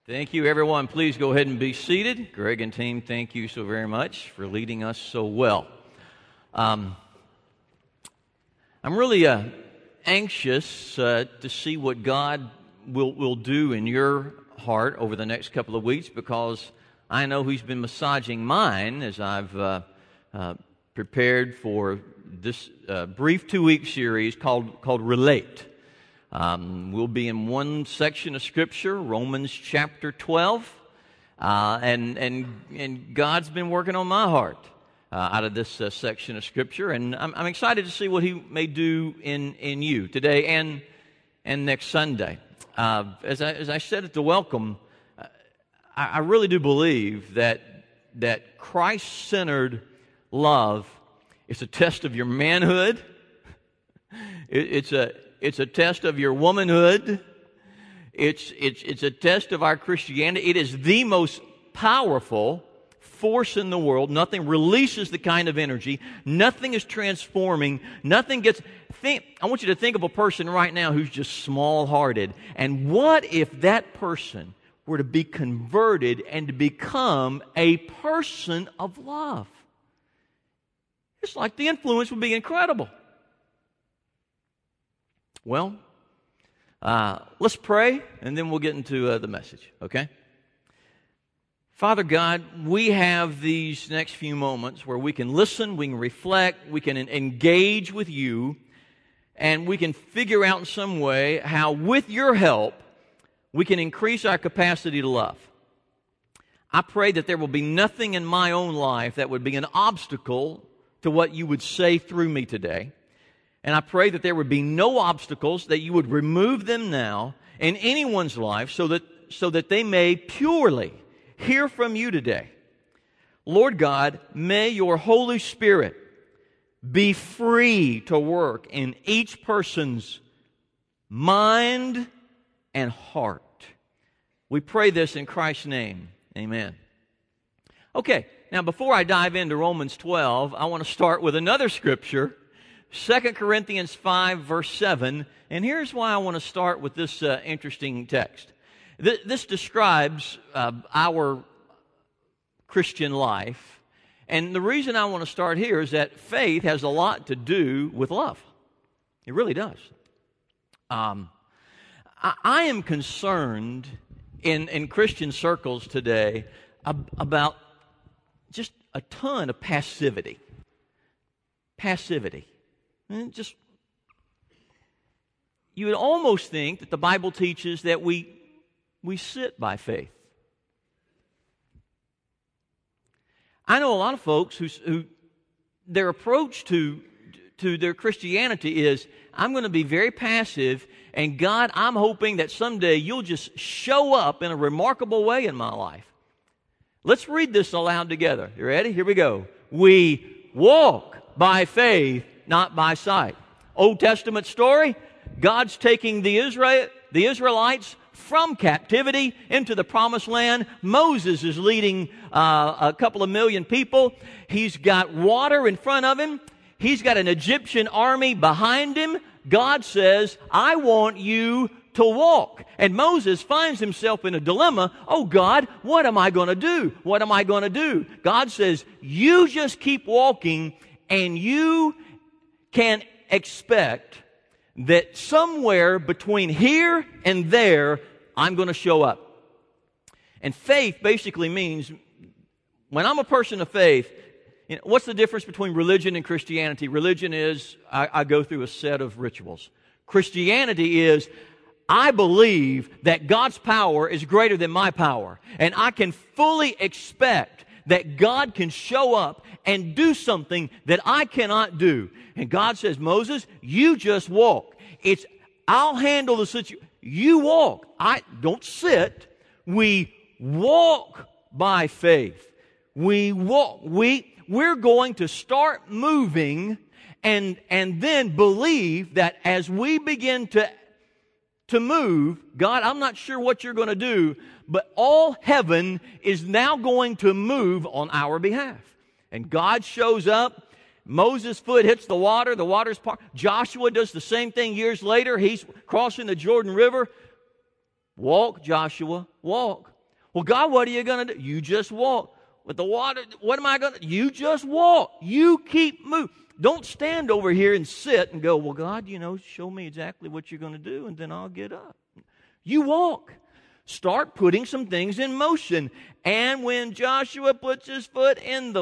Thank you, everyone. Please go ahead and be seated. Greg and team, thank you so very much for leading us so well. I'm really anxious to see what God will do in your heart over the next couple of weeks, because I know He's been massaging mine as I've prepared for this brief 2-week series called Relate. We'll be in one section of Scripture, Romans chapter 12, and God's been working on my heart out of this section of Scripture, and I'm excited to see what He may do in you today and next Sunday. As I said at the welcome, I really do believe that Christ-centered love is a test of your manhood. It's a test of your womanhood. It's a test of our Christianity. It is the most powerful force in the world. Nothing releases the kind of energy. Nothing is transforming. I want you to think of a person right now who's just small-hearted. And what if that person were to be converted and to become a person of love? It's like the influence would be incredible. Well, let's pray, and then we'll get into the message, okay? Father God, we have these next few moments where we can listen, we can reflect, we can engage with you, and we can figure out in some way how, with your help, we can increase our capacity to love. I pray that there will be nothing in my own life that would be an obstacle to what you would say through me today. And I pray that there would be no obstacles, that you would remove them now in anyone's life so that they may purely hear from you today. Lord God, may your Holy Spirit be free to work in each person's mind and heart. We pray this in Christ's name. Amen. Okay, now before I dive into Romans 12, I want to start with another scripture, 2 Corinthians 5, verse 7, and here's why I want to start with this interesting text. This describes our Christian life, and the reason I want to start here is that faith has a lot to do with love. It really does. I am concerned in Christian circles today about just a ton of passivity. Just, you would almost think that the Bible teaches that we sit by faith. I know a lot of folks who their approach to their Christianity is, I'm going to be very passive, and God, I'm hoping that someday you'll just show up in a remarkable way in my life. Let's read this aloud together. You ready? Here we go. We walk by faith, not by sight. Old Testament story, God's taking the Israelites from captivity into the promised land. Moses is leading a couple of million people. He's got water in front of him. He's got an Egyptian army behind him. God says, I want you to walk. And Moses finds himself in a dilemma. Oh God, what am I going to do? What am I going to do? God says, you just keep walking, and you can expect that somewhere between here and there, I'm going to show up. And faith basically means, when I'm a person of faith, what's the difference between religion and Christianity? Religion is, I go through a set of rituals. Christianity is, I believe that God's power is greater than my power. And I can fully expect that God can show up and do something that I cannot do. And God says, Moses, you just walk. I'll handle the situation. You walk. I don't sit. We walk by faith. We walk. We're going to start moving and then believe that as we begin to move, God, I'm not sure what you're going to do, but all heaven is now going to move on our behalf. And God shows up. Moses' foot hits the water's part. Joshua does the same thing years later. He's crossing the Jordan River. Walk, Joshua, walk. Well, God, what are you going to do? You just walk. With the water, what am I going to do? You just walk. You keep moving. Don't stand over here and sit and go, well, God, show me exactly what you're going to do, and then I'll get up. You walk. Start putting some things in motion. And when Joshua puts his foot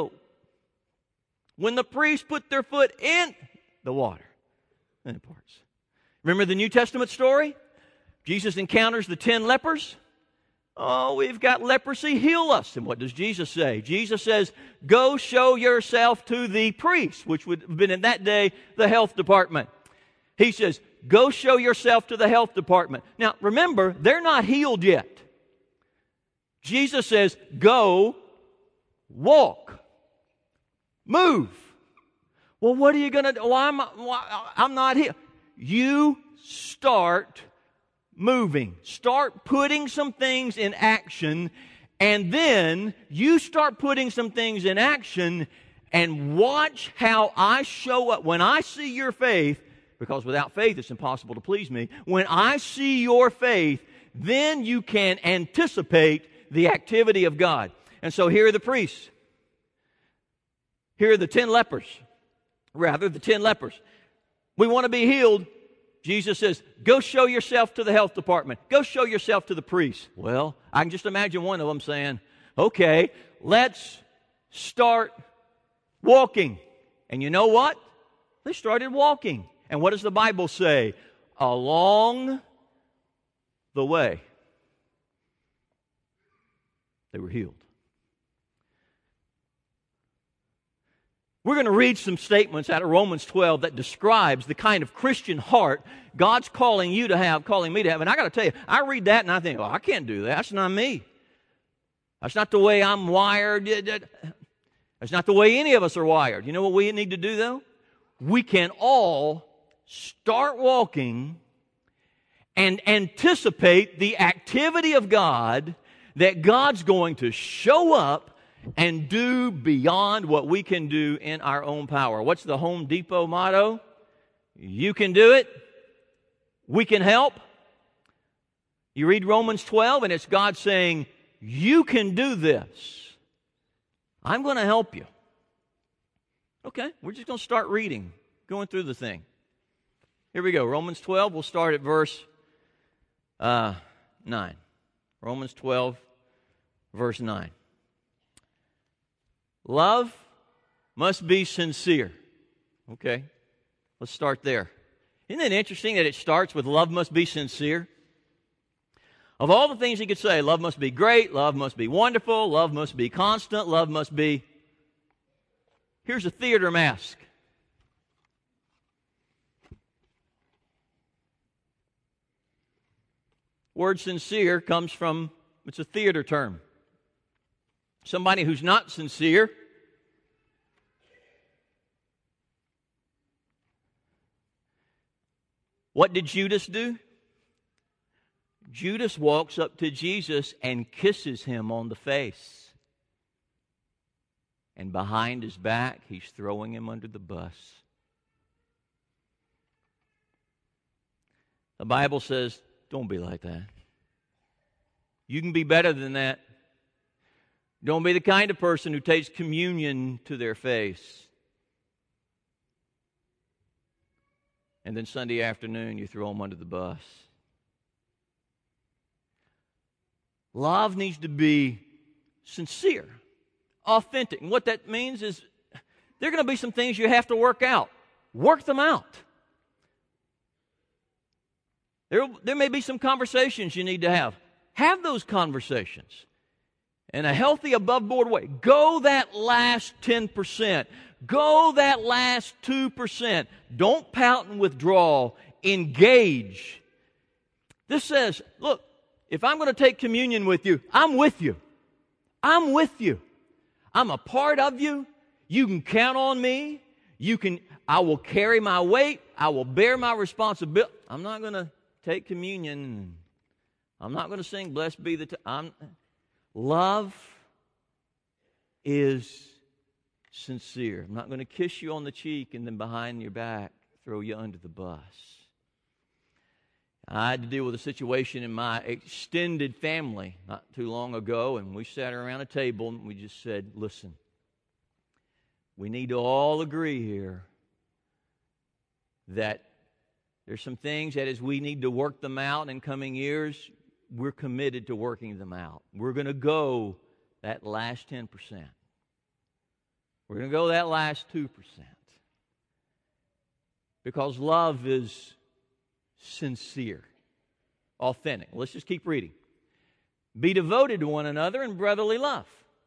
when the priests put their foot in the water, then it parts. Remember the New Testament story? Jesus encounters the 10 lepers. Oh, we've got leprosy, heal us. And what does Jesus say? Jesus says, go show yourself to the priest, which would have been in that day the health department. He says, go show yourself to the health department. Now, remember, they're not healed yet. Jesus says, go, walk, move. Well, what are you going to do? I'm not healed. You start moving. Start putting some things in action, and then you start putting some things in action and watch how I show up. When I see your faith, because without faith it's impossible to please me, when I see your faith, then you can anticipate the activity of God. And so here are the priests. Here are the 10 lepers. Rather, the 10 lepers. We want to be healed. Jesus says, go show yourself to the health department. Go show yourself to the priest. Well, I can just imagine one of them saying, okay, let's start walking. And you know what? They started walking. And what does the Bible say? Along the way, they were healed. We're going to read some statements out of Romans 12 that describes the kind of Christian heart God's calling you to have, calling me to have. And I got to tell you, I read that and I think, I can't do that. That's not me. That's not the way I'm wired. That's not the way any of us are wired. You know what we need to do, though? We can all start walking and anticipate the activity of God, that God's going to show up and do beyond what we can do in our own power. What's the Home Depot motto? You can do it. We can help. You read Romans 12 and it's God saying, you can do this. I'm going to help you. Okay, we're just going to start reading, going through the thing. Here we go. Romans 12, we'll start at verse 9. Romans 12, verse 9. Love must be sincere. Okay, let's start there. Isn't it interesting that it starts with love must be sincere? Of all the things he could say, love must be great, love must be wonderful, love must be constant, love must be... Here's a theater mask. Word sincere comes from, it's a theater term. Somebody who's not sincere what did Judas do? Judas walks up to Jesus and kisses him on the face. And behind his back, he's throwing him under the bus. The Bible says, don't be like that. You can be better than that. Don't be the kind of person who takes communion to their face. And then Sunday afternoon, you throw them under the bus. Love needs to be sincere, authentic. And what that means is there are going to be some things you have to work out. Work them out. There may be some conversations you need to have. Have those conversations in a healthy, above-board way. Go that last 10%. Go that last 2%. Don't pout and withdraw. Engage. This says, look, if I'm going to take communion with you, I'm with you. I'm with you. I'm a part of you. You can count on me. I will carry my weight. I will bear my responsibility. I'm not going to take communion. I'm not going to sing, blessed be the... Love is sincere. I'm not going to kiss you on the cheek and then behind your back throw you under the bus. I had to deal with a situation in my extended family not too long ago, and we sat around a table and we just said, listen, we need to all agree here that there's some things that as we need to work them out in coming years, we're committed to working them out. We're going to go that last 10%. We're going to go that last 2%. Because love is sincere, authentic. Let's just keep reading. Be devoted to one another in brotherly love.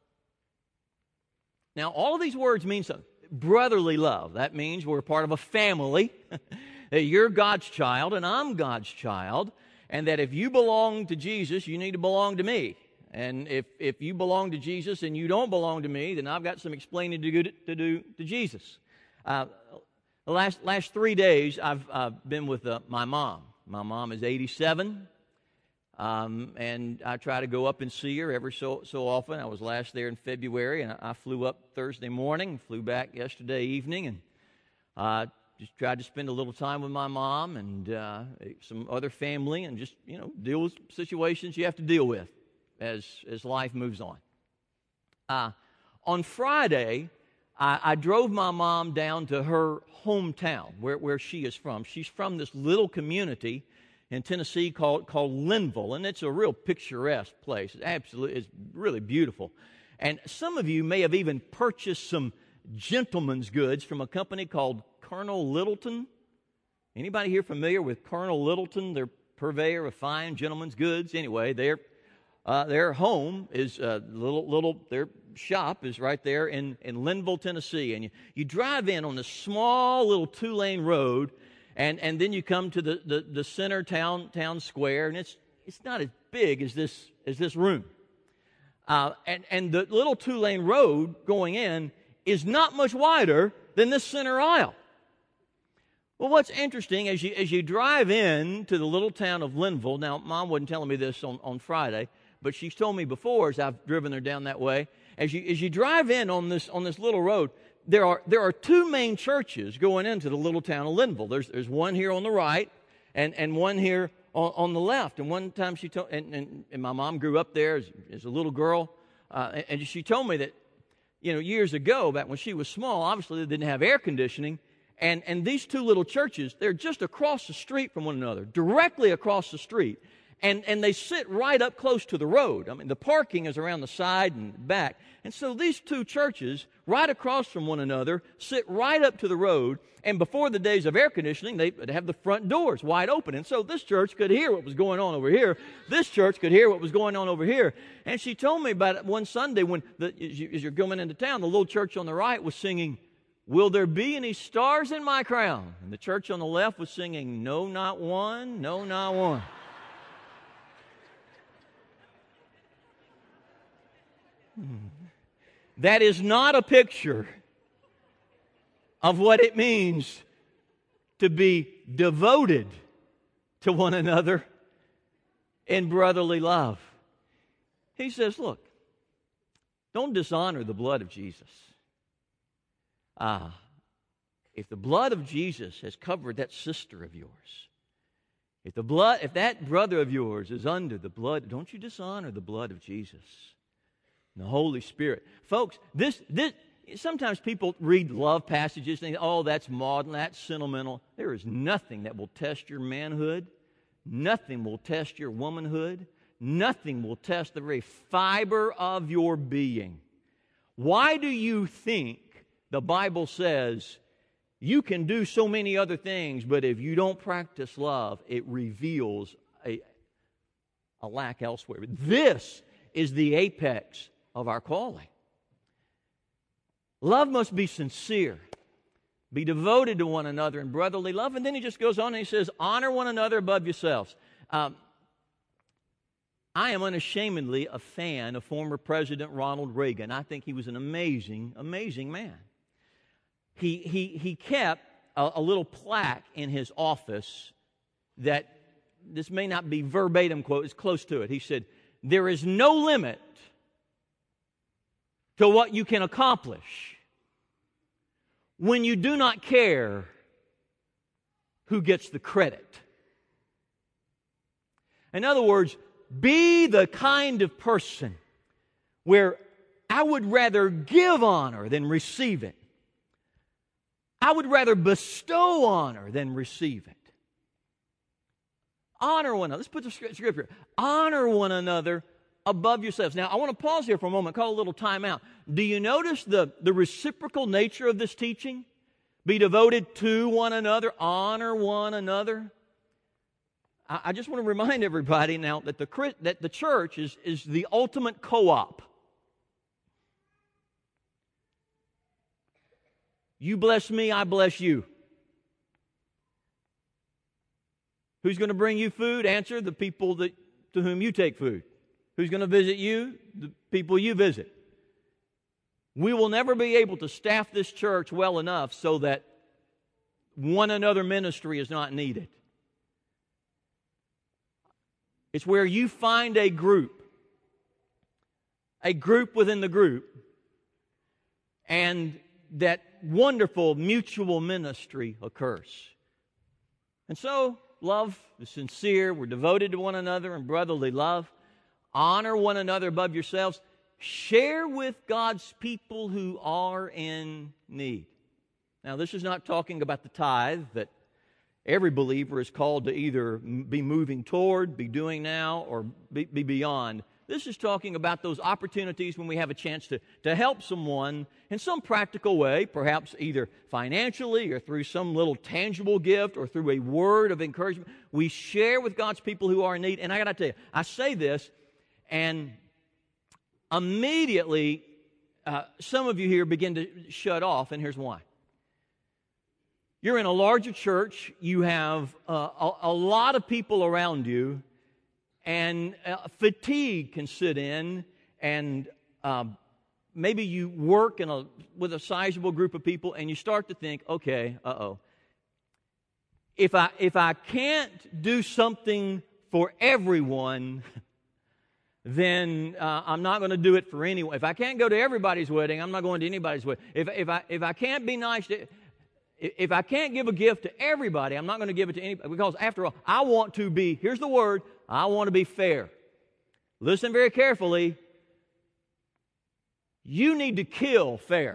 Now, all of these words mean something. Brotherly love, that means we're part of a family, that you're God's child and I'm God's child, and that if you belong to Jesus, you need to belong to me. And if you belong to Jesus and you don't belong to me, then I've got some explaining to do to Jesus. The last 3 days, I've been with my mom. My mom is 87, and I try to go up and see her every so often. I was last there in February, and I flew up Thursday morning, flew back yesterday evening, and just tried to spend a little time with my mom and some other family, and just deal with situations you have to deal with as life moves on. On Friday, I drove my mom down to her hometown, where she is from. She's from this little community in Tennessee called Linville, and it's a real picturesque place. It's really beautiful. And some of you may have even purchased some gentleman's goods from a company called Colonel Littleton. Anybody here familiar with Colonel Littleton? They're purveyor of fine gentleman's goods. Anyway, their home is their shop is right there in Linville, Tennessee. And you drive in on this small little 2-lane road, and then you come to the center town square, and it's not as big as this room. And the little 2-lane road going in is not much wider than this center aisle. Well, what's interesting, as you drive in to the little town of Linville, now Mom wasn't telling me this on Friday, but she's told me before as I've driven her down that way. As you drive in on this little road, there are 2 main churches going into the little town of Linville. There's one here on the right, and one here on the left. And one time she told, and my mom grew up there as a little girl, and she told me that years ago, back when she was small, obviously they didn't have air conditioning, and these 2 little churches, they're just across the street from one another, directly across the street. And they sit right up close to the road. I mean, the parking is around the side and back. And so these 2 churches, right across from one another, sit right up to the road. And before the days of air conditioning, they would have the front doors wide open. And so this church could hear what was going on over here. This church could hear what was going on over here. And she told me about it one Sunday when, as you're coming into town, the little church on the right was singing, "Will there be any stars in my crown?" And the church on the left was singing, "No, not one, no, not one." That is not a picture of what it means to be devoted to one another in brotherly love. He says, look, don't dishonor the blood of Jesus. If the blood of Jesus has covered that sister of yours, if that brother of yours is under the blood, don't you dishonor the blood of Jesus. The Holy Spirit. Folks, this sometimes people read love passages and think, oh, that's maudlin, that's sentimental. There is nothing that will test your manhood. Nothing will test your womanhood. Nothing will test the very fiber of your being. Why do you think the Bible says you can do so many other things, but if you don't practice love, it reveals a lack elsewhere? This is the apex of our calling. Love must be sincere, be devoted to one another in brotherly love. And then he just goes on and he says, honor one another above yourselves. I am unashamedly a fan of former President Ronald Reagan. I think he was an amazing, amazing man. He kept a little plaque in his office that, this may not be verbatim quote, it's close to it. He said, "There is no limit to what you can accomplish when you do not care who gets the credit." In other words, be the kind of person where I would rather give honor than receive it. I would rather bestow honor than receive it. Honor one another. Let's put the scripture. Honor one another above yourselves. Now, I want to pause here for a moment, call a little time out. Do you notice the reciprocal nature of this teaching? Be devoted to one another, honor one another. I just want to remind everybody now that the church is the ultimate co-op. You bless me, I bless you. Who's going to bring you food? Answer, the people to whom you take food. Who's going to visit you? The people you visit. We will never be able to staff this church well enough so that one another ministry is not needed. It's where you find a group within the group, and that wonderful mutual ministry occurs. And so, love is sincere. We're devoted to one another in brotherly love. Honor one another above yourselves. Share with God's people who are in need. Now, this is not talking about the tithe that every believer is called to either be moving toward, be doing now, or be beyond. This is talking about those opportunities when we have a chance to help someone in some practical way, perhaps either financially or through some little tangible gift or through a word of encouragement. We share with God's people who are in need. And I got to tell you, I say this, and immediately some of you here begin to shut off, and here's why. You're in a larger church, you have a lot of people around you, and fatigue can sit in, and maybe you work with a sizable group of people, and you start to think, okay, if I can't do something for everyone, then I'm not going to do it for anyone. If I can't go to everybody's wedding, I'm not going to anybody's wedding. If I can't be nice to... If I can't give a gift to everybody, I'm not going to give it to anybody. Because after all, I want to be, here's the word, I want to be fair. Listen very carefully. You need to kill fair.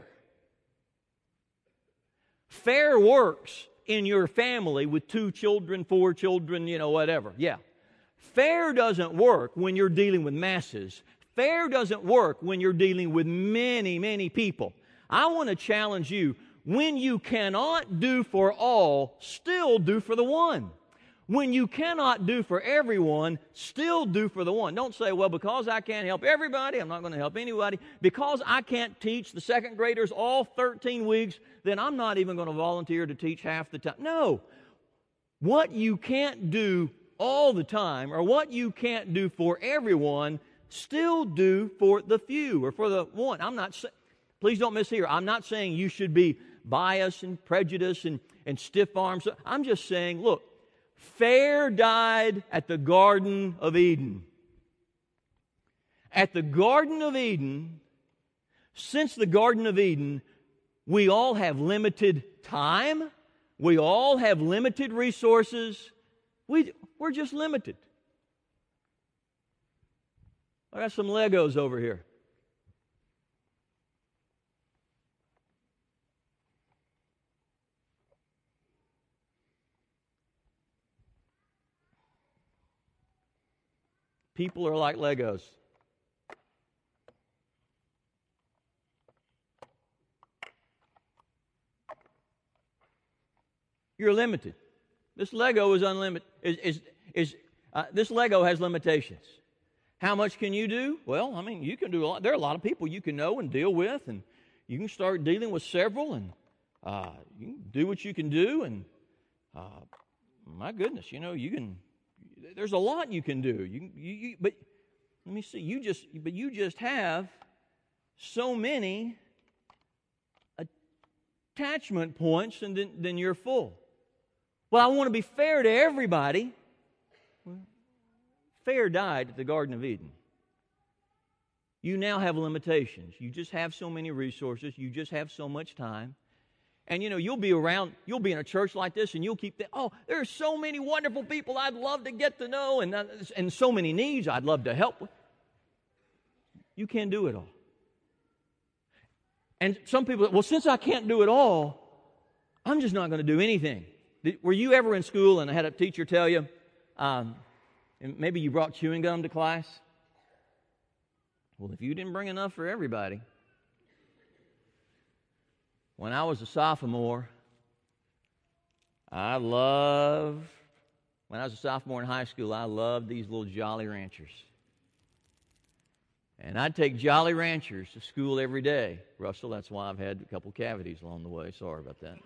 Fair works in your family with 2 children, 4 children, whatever. Yeah. Fair doesn't work when you're dealing with masses. Fair doesn't work when you're dealing with many, many people. I want to challenge you. When you cannot do for all, still do for the one. When you cannot do for everyone, still do for the one. Don't say, well, because I can't help everybody, I'm not going to help anybody. Because I can't teach the second graders all 13 weeks, then I'm not even going to volunteer to teach half the time. No. What you can't do all the time, or what you can't do for everyone, still do for the few or for the one. Please don't mishear. I'm not saying you should be biased and prejudiced and stiff-armed. I'm just saying, look, fair died at the Garden of Eden. At the Garden of Eden, since the Garden of Eden, we all have limited time. We all have limited resources. We're just limited. I got some Legos over here. People are like Legos. You're limited. This Lego is unlimited. This Lego has limitations. How much can you do? Well, you can do a lot. There are a lot of people you can know and deal with, and you can start dealing with several, and you can do what you can do, and my goodness, you can. There's a lot you can do. But let me see. You just have so many attachment points, and then you're full. Well, I want to be fair to everybody. Well, fair died at the Garden of Eden. You now have limitations. You just have so many resources. You just have so much time. And, you'll be in a church like this, and you'll keep thinking, oh, there are so many wonderful people I'd love to get to know, and so many needs I'd love to help with. You can't do it all. And some people, well, since I can't do it all, I'm just not going to do anything. Were you ever in school and had a teacher tell you, and maybe you brought chewing gum to class? Well, if you didn't bring enough for everybody. When I was a sophomore, when I was a sophomore in high school, I loved these little Jolly Ranchers. And I'd take Jolly Ranchers to school every day. Russell, that's why I've had a couple cavities along the way. Sorry about that.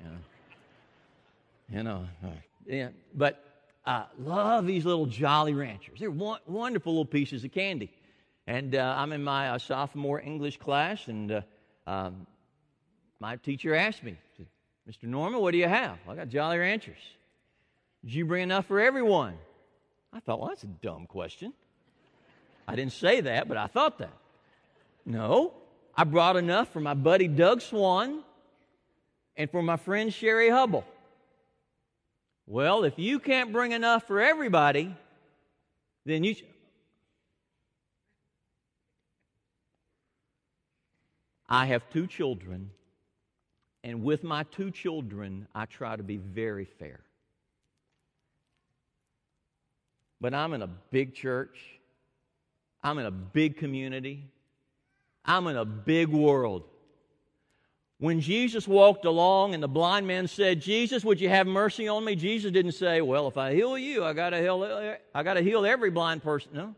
Yeah. But I love these little Jolly Ranchers. They're wonderful little pieces of candy. And I'm in my sophomore English class, and my teacher asked me, Mr. Norman, what do you have? I got Jolly Ranchers. Did you bring enough for everyone? I thought, well, that's a dumb question. I didn't say that, but I thought that. No, I brought enough for my buddy Doug Swan and for my friend Sherry Hubble. Well, if you can't bring enough for everybody, then you... I have 2 children, and with my 2 children, I try to be very fair. But I'm in a big church. I'm in a big community. I'm in a big world. When Jesus walked along and the blind man said, Jesus, would you have mercy on me? Jesus didn't say, well, if I heal you, I got to heal every blind person. No.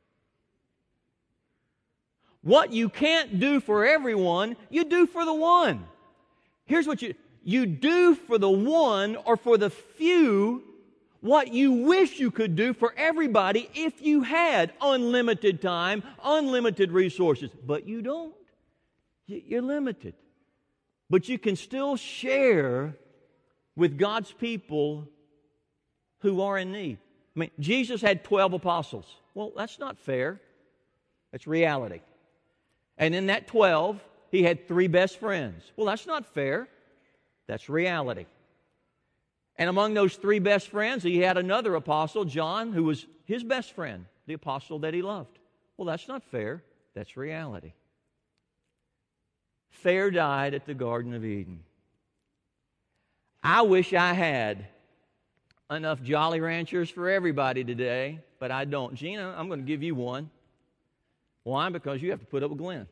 What you can't do for everyone, you do for the one. Here's what you do for the one or for the few what you wish you could do for everybody if you had unlimited time, unlimited resources. But you don't. You're limited. But you can still share with God's people who are in need. I mean, Jesus had 12 apostles. Well, that's not fair. That's reality. And in that 12, he had 3 best friends. Well, that's not fair. That's reality. And among those 3 best friends, he had another apostle, John, who was his best friend, the apostle that he loved. Well, that's not fair. That's reality. Fair died at the Garden of Eden. I wish I had enough Jolly Ranchers for everybody today, but I don't. Gina, I'm going to give you one. Why? Because you have to put up with Glenn.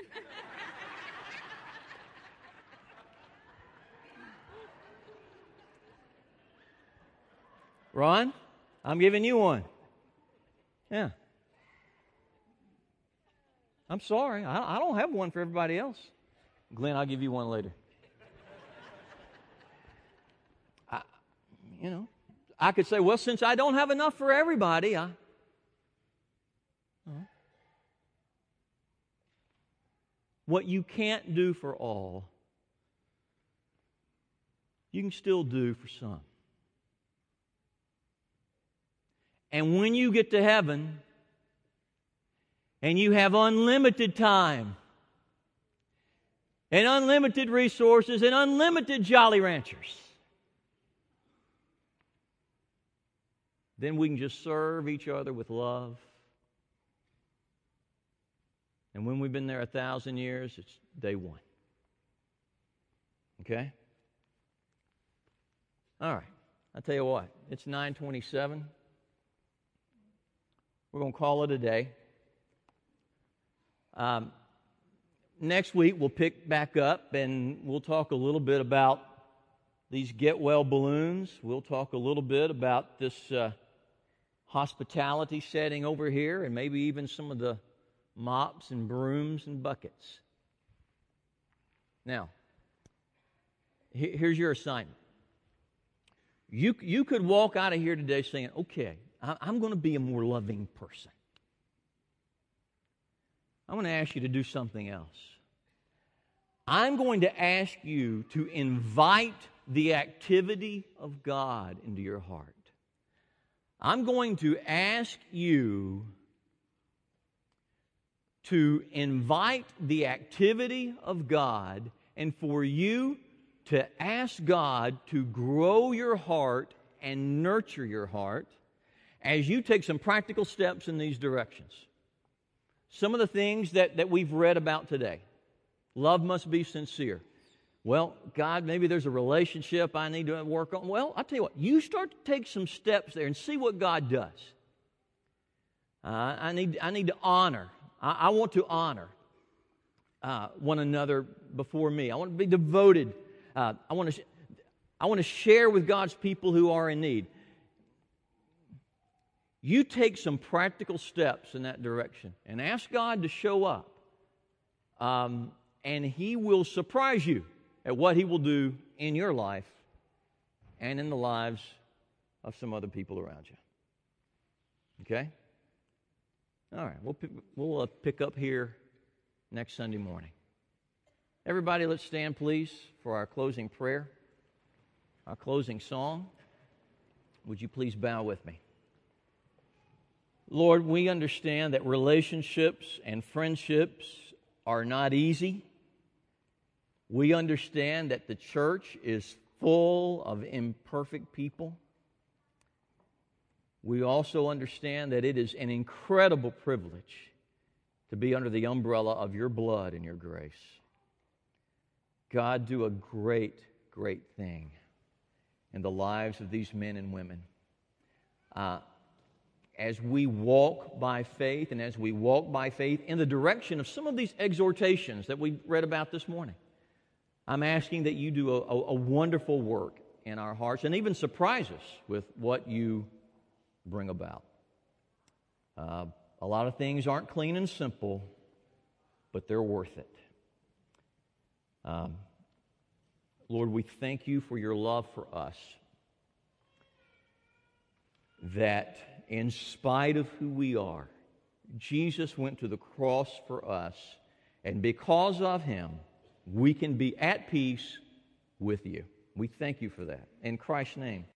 Ron, I'm giving you one. Yeah. I'm sorry. I don't have one for everybody else. Glenn, I'll give you one later. I could say, well, since I don't have enough for everybody, what you can't do for all, you can still do for some. And when you get to heaven and you have unlimited time and unlimited resources and unlimited Jolly Ranchers, then we can just serve each other with love. And when we've been there 1,000 years, it's day 1. Okay? All right. I'll tell you what. It's 9:27. We're going to call it a day. Next week, we'll pick back up and we'll talk a little bit about these get-well balloons. We'll talk a little bit about this hospitality setting over here and maybe even some of the mops and brooms and buckets. Now, here's your assignment. You could walk out of here today saying, okay, I'm going to be a more loving person. I'm going to ask you to do something else. I'm going to ask you to invite the activity of God into your heart. I'm going to ask you to invite the activity of God and for you to ask God to grow your heart and nurture your heart as you take some practical steps in these directions. Some of the things that we've read about today. Love must be sincere. Well, God, maybe there's a relationship I need to work on. Well, I'll tell you what, you start to take some steps there and see what God does. I need to honor. I want to honor one another before me. I want to be devoted. I want to share with God's people who are in need. You take some practical steps in that direction and ask God to show up. And He will surprise you at what He will do in your life and in the lives of some other people around you. Okay? All right, we'll pick up here next Sunday morning. Everybody, let's stand, please, for our closing prayer, our closing song. Would you please bow with me? Lord, we understand that relationships and friendships are not easy. We understand that the church is full of imperfect people. We also understand that it is an incredible privilege to be under the umbrella of your blood and your grace. God, do a great, great thing in the lives of these men and women. As we walk by faith and as we walk by faith in the direction of some of these exhortations that we read about this morning, I'm asking that you do a wonderful work in our hearts and even surprise us with what you bring about. A lot of things aren't clean and simple, but they're worth it. Lord, we thank you for your love for us, that in spite of who we are, Jesus went to the cross for us, and because of Him, we can be at peace with you. We thank you for that. In Christ's name.